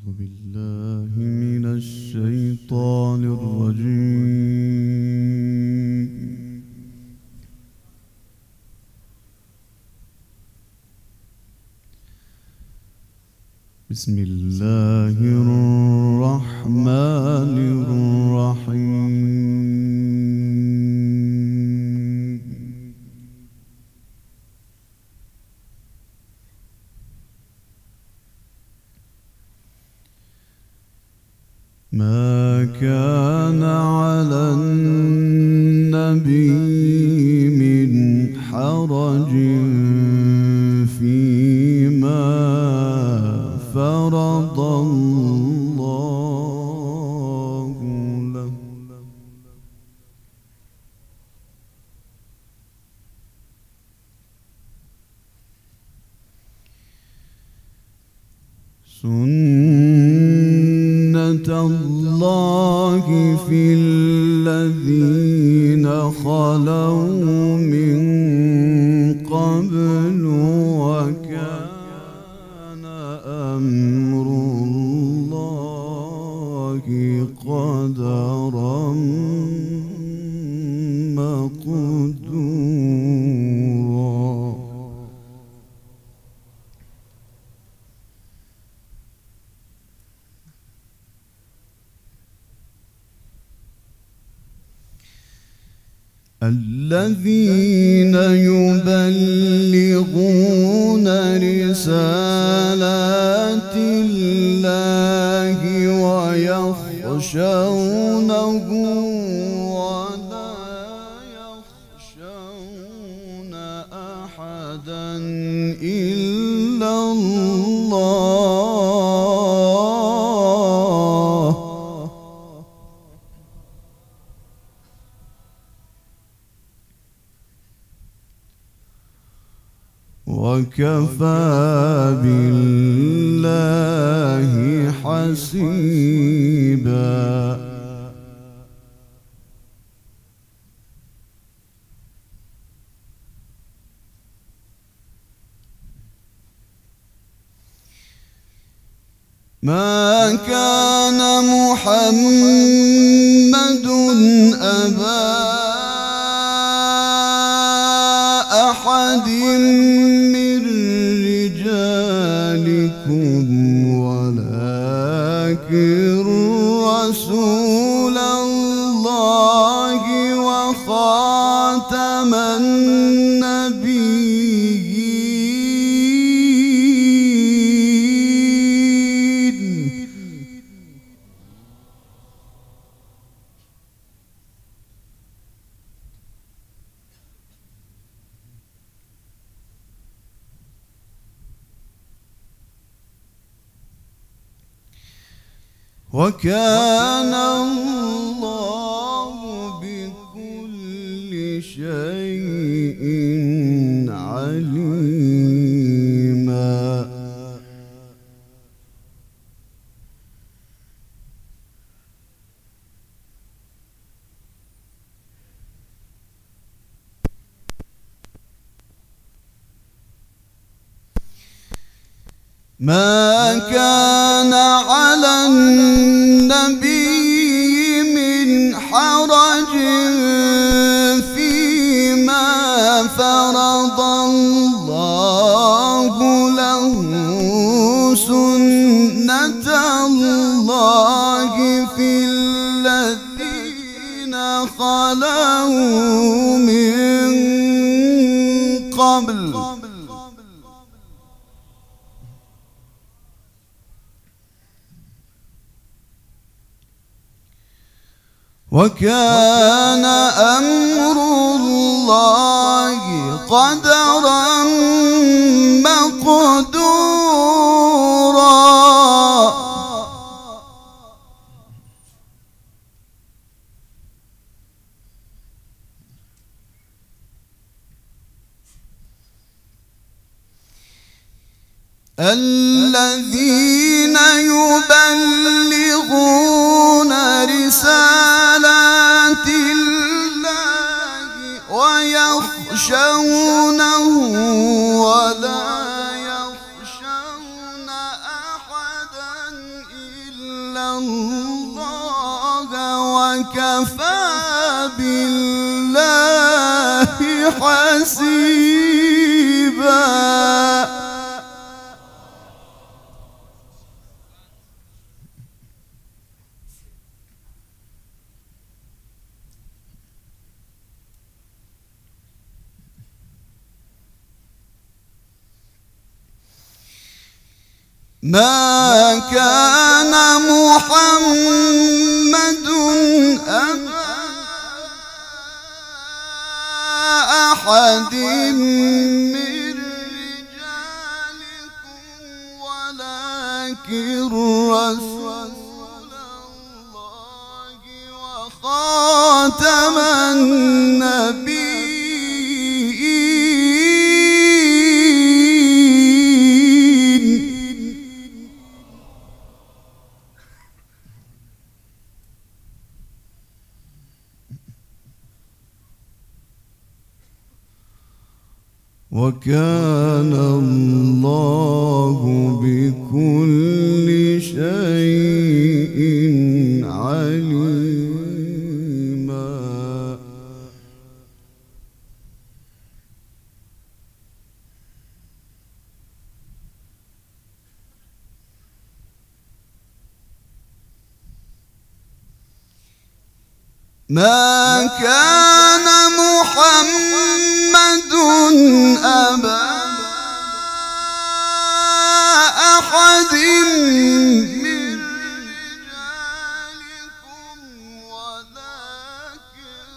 أعوذ بالله من الشيطان الرجيم. بسم الله الرحمن الرحيم. ما كان على النبي من حرج فيما فرض الله له، سنة الله في الذين خلوا من قبل، وكان أمر الله قدرا مقدورا. الذين يبلغون رسالات الله ويخشونه ولا يخشون أحدا إلا الله، وكفى بالله حسيبا. ما كان محمد أبا أحد من رجالكم ولكن رسول الله وخاتم النبيين. وكان الله بكل شيء عليما. ما كان على النبي من حرج فيما فرض الله له، سنة الله في الذين خلوا من قبل، وكان أمر الله قدرا مقدورا. الذين يبلغون رسالات الله ويخشونه ولا يخشون أحدا وكفى بالله حسيبا. ما كان محمد أبا أحد من رجالكم ولكن رسول الله وخاتم النبيين. وكان الله بكل شيء عليما. ما كان محمد أبا أحد من رجالكم ولكن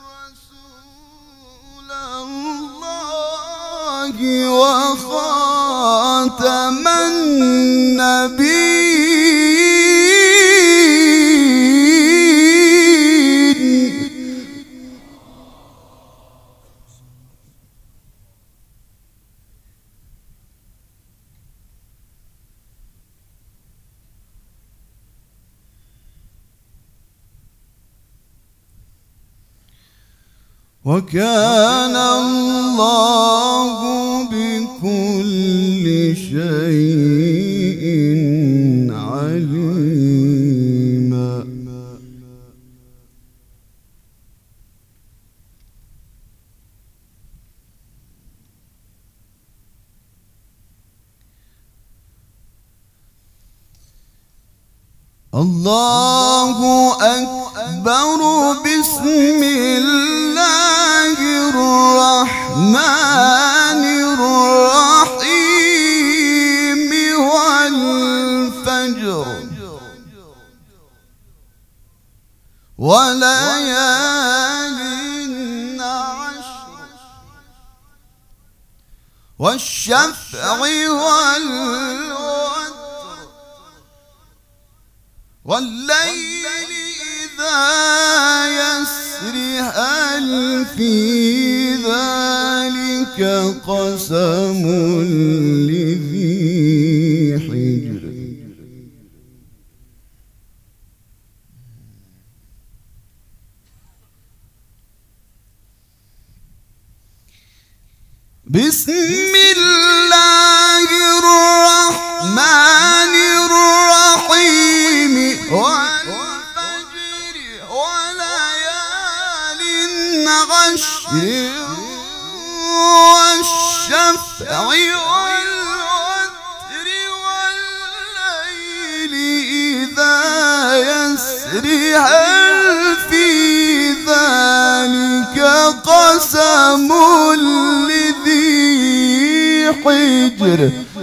رسول الله وخاتم النبيين. وكان الله بكل شيء عليما. الله أكبر. بسم الله الرحمن الرحيم. والفجر وليال عشر والشفع والوتر والليل إذا يسر هل في ذلك قسم لذي حجر. بسم الله الرحمن الرحيم. والفجر وليال عشر والشفع والوتر والليل إذا يسر هل في ذلك قسم لذي حجر.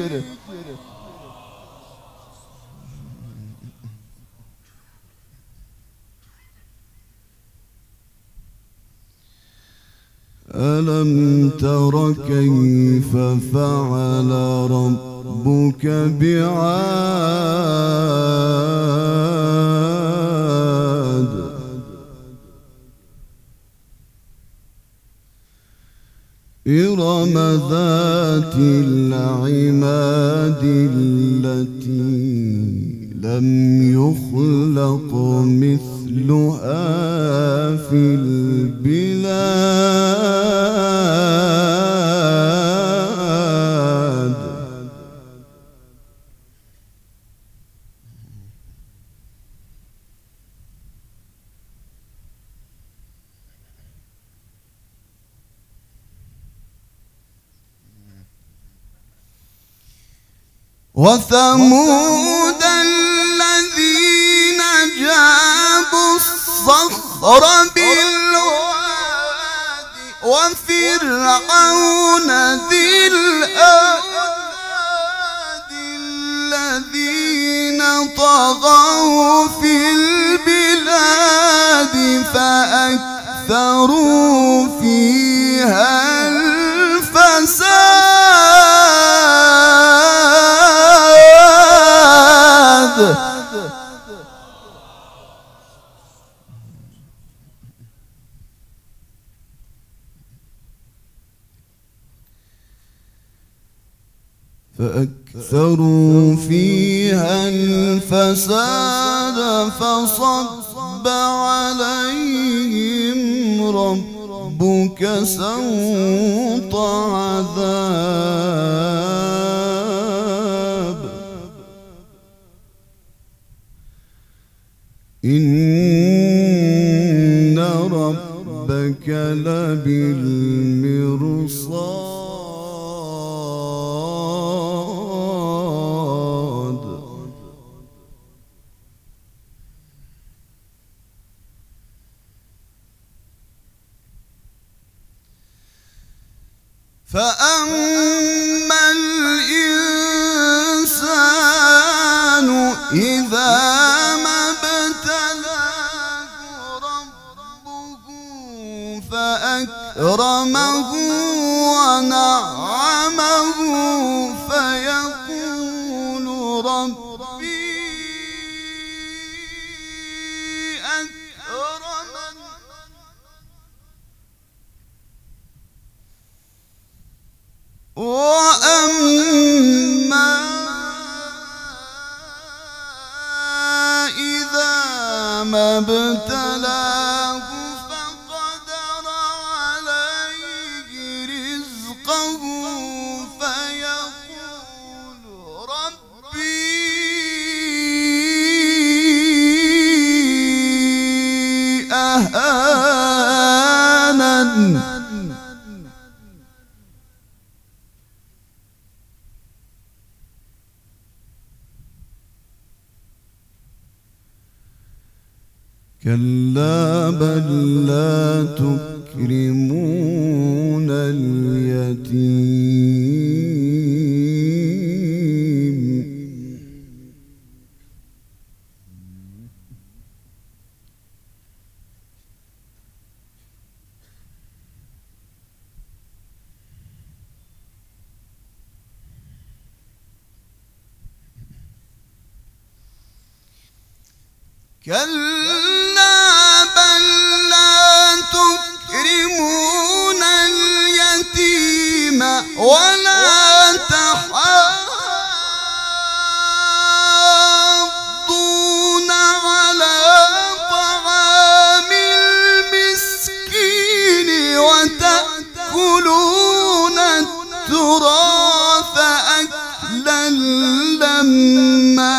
ألم تر كيف فعل ربك بعاد إرم ذات العماد التي لم يخلق مثلها في البلاد. وثمود الذين جابوا الصخر بالواد وفرعون ذي الأوتاد الذين طغوا في البلاد فأكثروا فيها الفساد. فأكثروا فيها الفساد فصب عليهم ربك سوط عذاب إن ربك لبالمرصاد. فأما الإنسان إذا ما ابتلاه ربه فأكرمه ونعمه فيقول ربي أكرمن. وأما إذا ما ابتلاه فقدر عليه رزقه فيقول ربي أهانن. كلا بل لا تكرمون اليتيم كلا بل لا تكرمون اليتيم ولا تحاضون على طعام المسكين وتأكلون التراث أكلا لما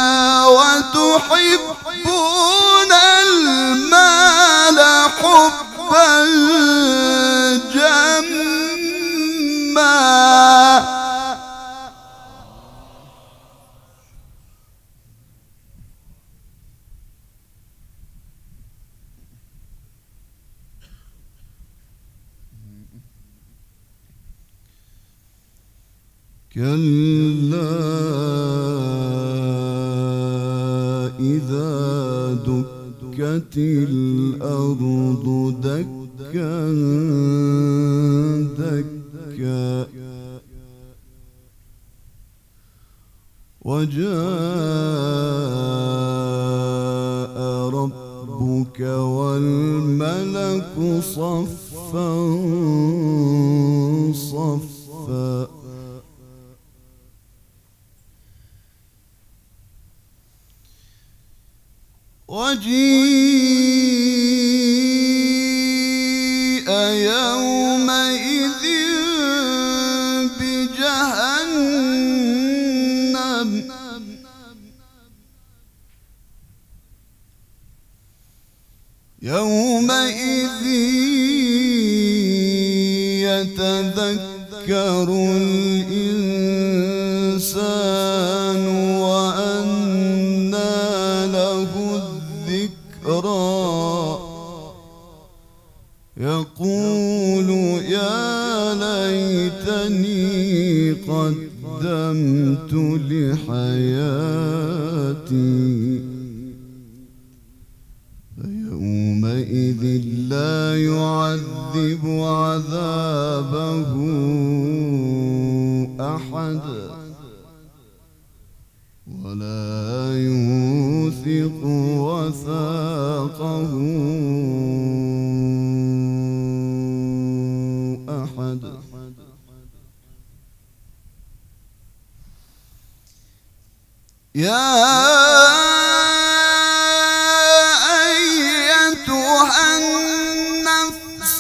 وتحبون المال حبا جما. كلا إذا دكت الأرض دكا دكا وجاء ربك والملك صفا صفا وجيء يومئذ بجهنم يومئذ يتذكر الإنسان قدمت لحياتي فيومئذ لا يعذب عذابه أحد ولا يوثق وثاقه أحد. يا أيتها النفس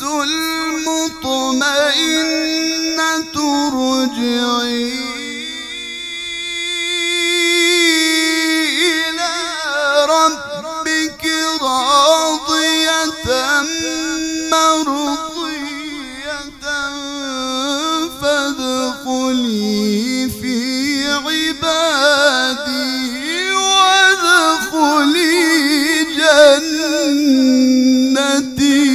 المطمئنة ارجعي إلى ربك راضية مرضية فادخلي في عبادي وادخلي جنتي.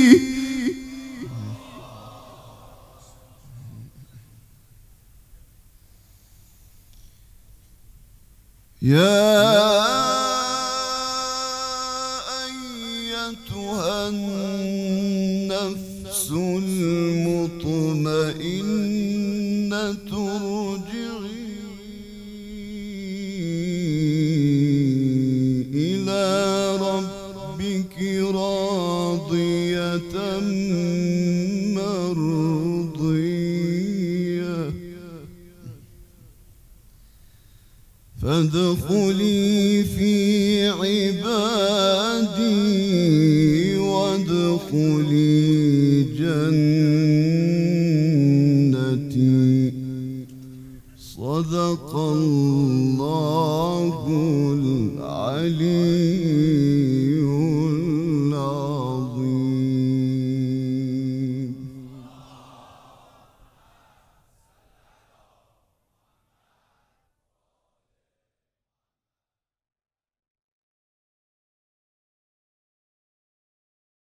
يا أيتها النفس المطمئنة ارجعي إلى ربك راضية مرضية فادخلي في عبادي وادخلي